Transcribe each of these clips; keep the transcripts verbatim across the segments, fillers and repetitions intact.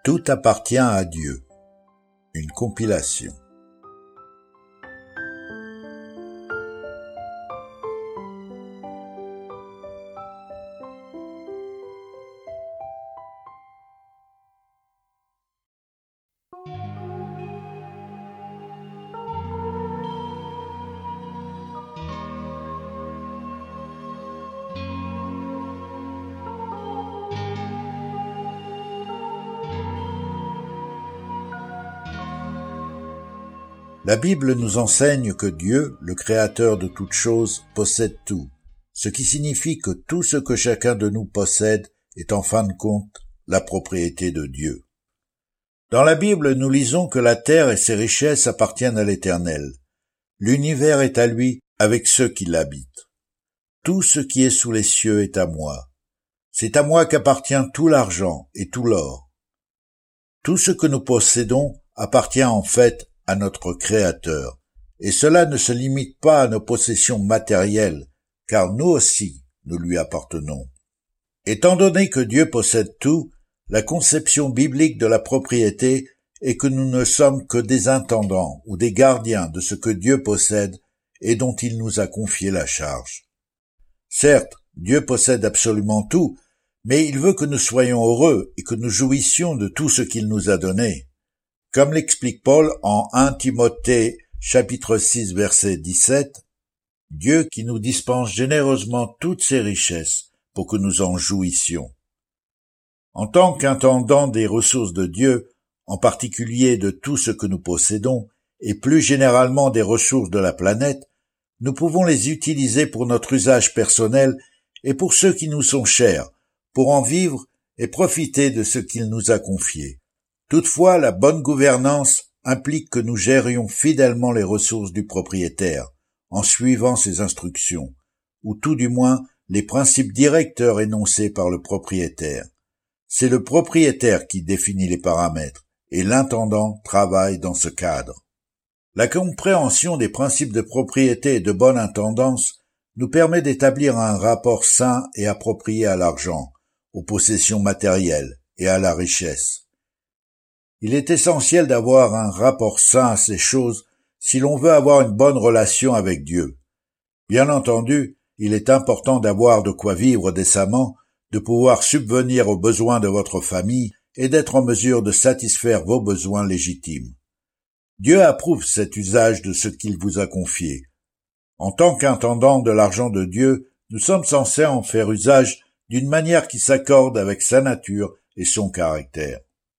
Tout appartient à Dieu. Une compilation. La Bible nous enseigne que Dieu, le Créateur de toutes choses, possède tout, ce qui signifie que tout ce que chacun de nous possède est en fin de compte la propriété de Dieu. Dans la Bible, nous lisons que la terre et ses richesses appartiennent à l'Éternel. L'univers est à lui avec ceux qui l'habitent. Tout ce qui est sous les cieux est à moi. C'est à moi qu'appartient tout l'argent et tout l'or. Tout ce que nous possédons appartient en fait à notre Créateur, et cela ne se limite pas à nos possessions matérielles, car nous aussi, nous lui appartenons. Étant donné que Dieu possède tout, la conception biblique de la propriété est que nous ne sommes que des intendants ou des gardiens de ce que Dieu possède et dont il nous a confié la charge. Certes, Dieu possède absolument tout, mais il veut que nous soyons heureux et que nous jouissions de tout ce qu'il nous a donné. Comme l'explique Paul en premier Timothée chapitre six verset dix-sept, « Dieu qui nous dispense généreusement toutes ses richesses pour que nous en jouissions. » En tant qu'intendant des ressources de Dieu, en particulier de tout ce que nous possédons, et plus généralement des ressources de la planète, nous pouvons les utiliser pour notre usage personnel et pour ceux qui nous sont chers, pour en vivre et profiter de ce qu'il nous a confié. Toutefois, la bonne gouvernance implique que nous gérions fidèlement les ressources du propriétaire, en suivant ses instructions, ou tout du moins les principes directeurs énoncés par le propriétaire. C'est le propriétaire qui définit les paramètres, et l'intendant travaille dans ce cadre. La compréhension des principes de propriété et de bonne intendance nous permet d'établir un rapport sain et approprié à l'argent, aux possessions matérielles et à la richesse. Il est essentiel d'avoir un rapport sain à ces choses si l'on veut avoir une bonne relation avec Dieu. Bien entendu, il est important d'avoir de quoi vivre décemment, de pouvoir subvenir aux besoins de votre famille et d'être en mesure de satisfaire vos besoins légitimes. Dieu approuve cet usage de ce qu'il vous a confié. En tant qu'intendant de l'argent de Dieu, nous sommes censés en faire usage d'une manière qui s'accorde avec sa nature et son caractère.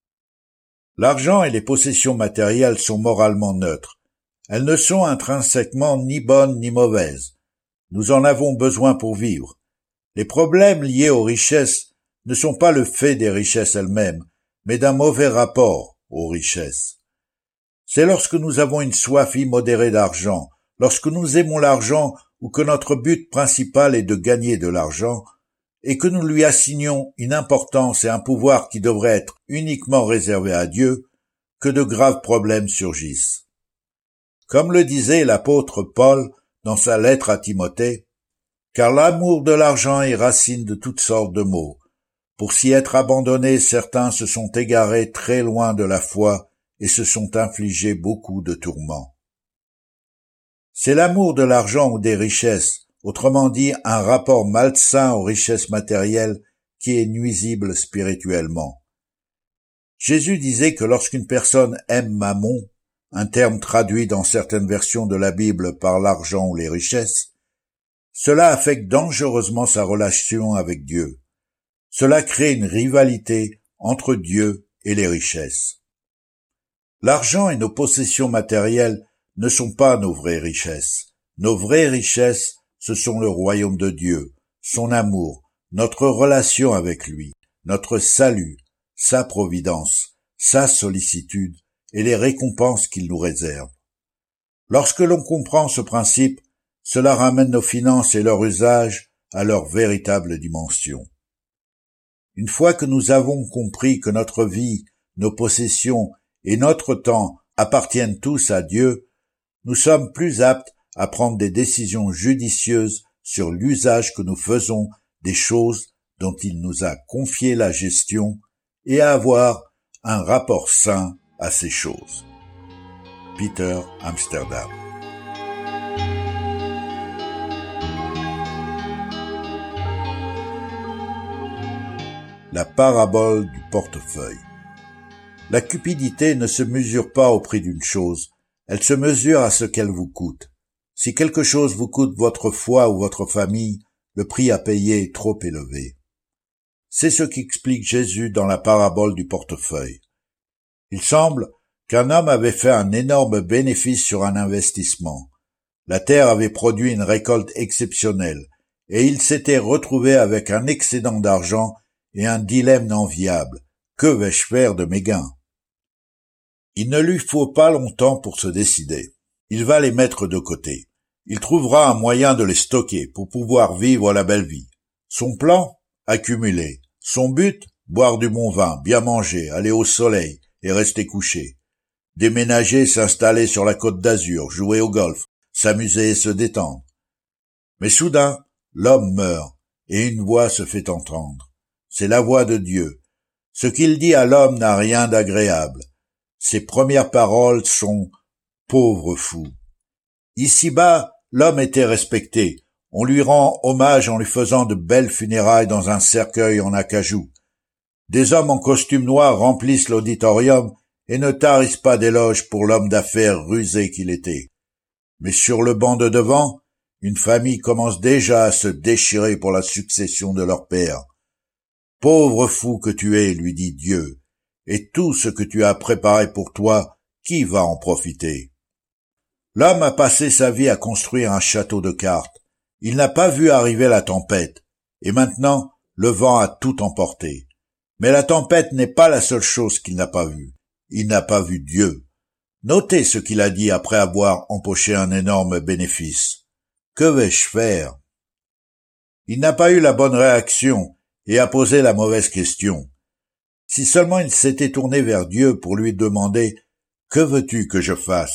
L'argent et les possessions matérielles sont moralement neutres. Elles ne sont intrinsèquement ni bonnes ni mauvaises. Nous en avons besoin pour vivre. Les problèmes liés aux richesses ne sont pas le fait des richesses elles-mêmes, mais d'un mauvais rapport aux richesses. C'est lorsque nous avons une soif immodérée d'argent, lorsque nous aimons l'argent ou que notre but principal est de gagner de l'argent, et que nous lui assignons une importance et un pouvoir qui devraient être uniquement réservés à Dieu, que de graves problèmes surgissent. Comme le disait l'apôtre Paul dans sa lettre à Timothée, « Car l'amour de l'argent est racine de toutes sortes de maux. Pour s'y être abandonnés, certains se sont égarés très loin de la foi et se sont infligés beaucoup de tourments. » C'est l'amour de l'argent ou des richesses, autrement dit un rapport malsain aux richesses matérielles qui est nuisible spirituellement. Jésus disait que lorsqu'une personne aime Mammon, un terme traduit dans certaines versions de la Bible par l'argent ou les richesses, cela affecte dangereusement sa relation avec Dieu. Cela crée une rivalité entre Dieu et les richesses. L'argent et nos possessions matérielles ne sont pas nos vraies richesses. Nos vraies richesses, ce sont le royaume de Dieu, son amour, notre relation avec lui, notre salut, sa providence, sa sollicitude et les récompenses qu'il nous réserve. Lorsque l'on comprend ce principe, cela ramène nos finances et leur usage à leur véritable dimension. Une fois que nous avons compris que notre vie, nos possessions et notre temps appartiennent tous à Dieu, nous sommes plus aptes à prendre des décisions judicieuses sur l'usage que nous faisons des choses dont il nous a confié la gestion et à avoir un rapport sain à ces choses. Peter Amsterdam. La parabole du portefeuille. La cupidité ne se mesure pas au prix d'une chose, elle se mesure à ce qu'elle vous coûte. Si quelque chose vous coûte votre foi ou votre famille, le prix à payer est trop élevé. C'est ce qu'explique Jésus dans la parabole du portefeuille. Il semble qu'un homme avait fait un énorme bénéfice sur un investissement. La terre avait produit une récolte exceptionnelle, et il s'était retrouvé avec un excédent d'argent et un dilemme enviable. Que vais-je faire de mes gains? Il ne lui faut pas longtemps pour se décider. Il va les mettre de côté. Il trouvera un moyen de les stocker pour pouvoir vivre la belle vie. Son plan? Accumuler. Son but? Boire du bon vin, bien manger, aller au soleil et rester couché. Déménager, s'installer sur la côte d'Azur, jouer au golf, s'amuser et se détendre. Mais soudain, l'homme meurt et une voix se fait entendre. C'est la voix de Dieu. Ce qu'il dit à l'homme n'a rien d'agréable. Ses premières paroles sont « pauvre fou ». Ici-bas, l'homme était respecté. On lui rend hommage en lui faisant de belles funérailles dans un cercueil en acajou. Des hommes en costume noir remplissent l'auditorium et ne tarissent pas d'éloges pour l'homme d'affaires rusé qu'il était. Mais sur le banc de devant, une famille commence déjà à se déchirer pour la succession de leur père. « Pauvre fou que tu es, lui dit Dieu, et tout ce que tu as préparé pour toi, qui va en profiter ?» L'homme a passé sa vie à construire un château de cartes. Il n'a pas vu arriver la tempête, et maintenant le vent a tout emporté. Mais la tempête n'est pas la seule chose qu'il n'a pas vue. Il n'a pas vu Dieu. Notez ce qu'il a dit après avoir empoché un énorme bénéfice. « Que vais-je faire ?» Il n'a pas eu la bonne réaction et a posé la mauvaise question. Si seulement il s'était tourné vers Dieu pour lui demander « Que veux-tu que je fasse ?»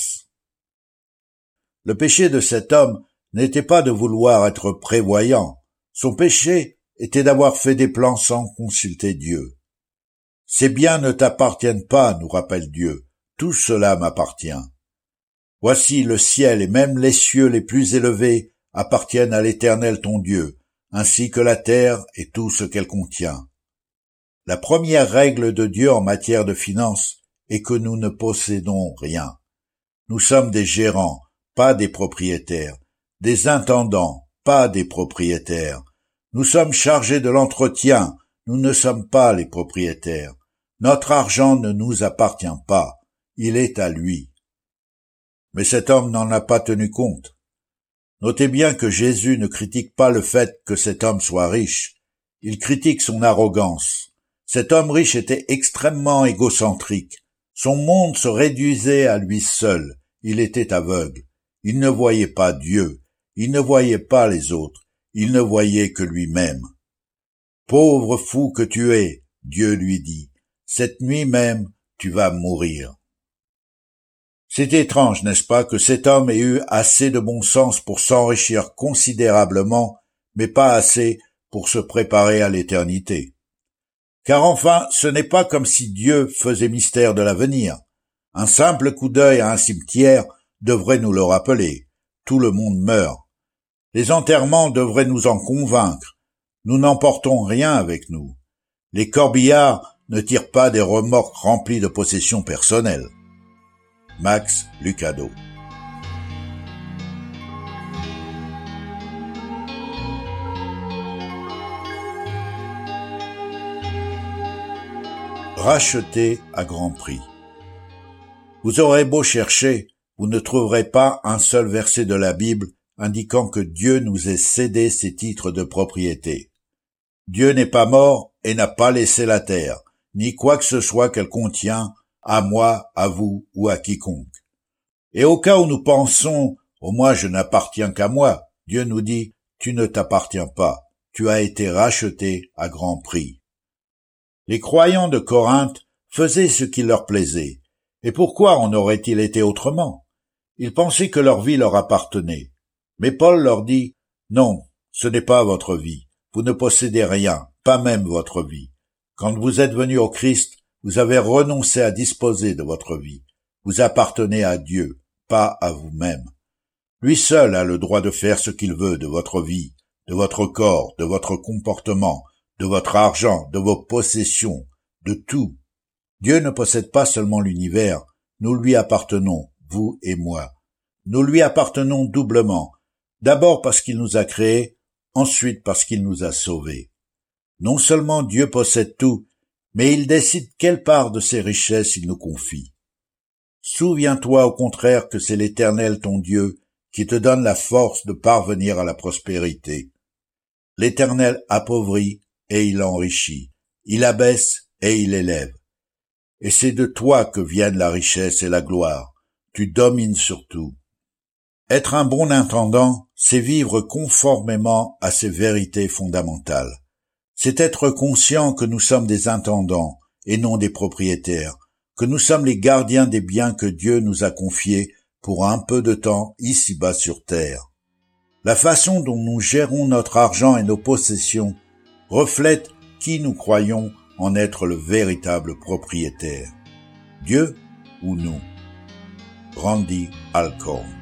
Le péché de cet homme n'était pas de vouloir être prévoyant. Son péché était d'avoir fait des plans sans consulter Dieu. « Ces biens ne t'appartiennent pas, nous rappelle Dieu, tout cela m'appartient. Voici le ciel et même les cieux les plus élevés appartiennent à l'Éternel ton Dieu, ainsi que la terre et tout ce qu'elle contient. » La première règle de Dieu en matière de finances est que nous ne possédons rien. Nous sommes des gérants, pas des propriétaires, des intendants, pas des propriétaires. Nous sommes chargés de l'entretien, nous ne sommes pas les propriétaires. Notre argent ne nous appartient pas, il est à lui. Mais cet homme n'en a pas tenu compte. Notez bien que Jésus ne critique pas le fait que cet homme soit riche, il critique son arrogance. Cet homme riche était extrêmement égocentrique. Son monde se réduisait à lui seul. Il était aveugle. Il ne voyait pas Dieu. Il ne voyait pas les autres. Il ne voyait que lui-même. « Pauvre fou que tu es, Dieu lui dit, cette nuit même tu vas mourir. » C'est étrange, n'est-ce pas, que cet homme ait eu assez de bon sens pour s'enrichir considérablement, mais pas assez pour se préparer à l'éternité. Car enfin, ce n'est pas comme si Dieu faisait mystère de l'avenir. Un simple coup d'œil à un cimetière devrait nous le rappeler. Tout le monde meurt. Les enterrements devraient nous en convaincre. Nous n'emportons rien avec nous. Les corbillards ne tirent pas des remorques remplies de possessions personnelles. Max Lucado. Racheté à grand prix. Vous aurez beau chercher, vous ne trouverez pas un seul verset de la Bible indiquant que Dieu nous ait cédé ses titres de propriété. Dieu n'est pas mort et n'a pas laissé la terre, ni quoi que ce soit qu'elle contient, à moi, à vous ou à quiconque. Et au cas où nous pensons « Oh, moi je n'appartiens qu'à moi », Dieu nous dit « Tu ne t'appartiens pas, tu as été racheté à grand prix ». Les croyants de Corinthe faisaient ce qui leur plaisait. Et pourquoi en aurait-il été autrement? Ils pensaient que leur vie leur appartenait. Mais Paul leur dit « Non, ce n'est pas votre vie. Vous ne possédez rien, pas même votre vie. Quand vous êtes venus au Christ, Vous avez renoncé à disposer de votre vie. Vous appartenez à Dieu, pas à vous-même. Lui seul a le droit de faire ce qu'il veut de votre vie, de votre corps, de votre comportement, de votre argent, de vos possessions, de tout. Dieu ne possède pas seulement l'univers, nous lui appartenons, vous et moi. Nous lui appartenons doublement, d'abord parce qu'il nous a créés, ensuite parce qu'il nous a sauvés. Non seulement Dieu possède tout, mais il décide quelle part de ses richesses il nous confie. Souviens-toi au contraire que c'est l'Éternel ton Dieu qui te donne la force de parvenir à la prospérité. L'Éternel appauvrit et il enrichit, il abaisse et il élève. Et c'est de toi que viennent la richesse et la gloire. Tu domines sur tout. Être un bon intendant, c'est vivre conformément à ces vérités fondamentales. C'est être conscient que nous sommes des intendants et non des propriétaires, que nous sommes les gardiens des biens que Dieu nous a confiés pour un peu de temps ici-bas sur terre. La façon dont nous gérons notre argent et nos possessions reflète qui nous croyons en être le véritable propriétaire. Dieu ou nous? Randy Alcorn.